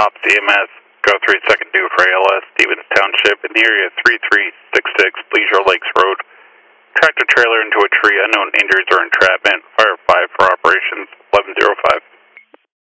Ops EMS, go 3 second due for ALS, Stevens Township, in the area 3366 Leisure Lakes Road. Tractor trailer into a tree, unknown injuries or entrapment. Fire 5 for operations, 1105.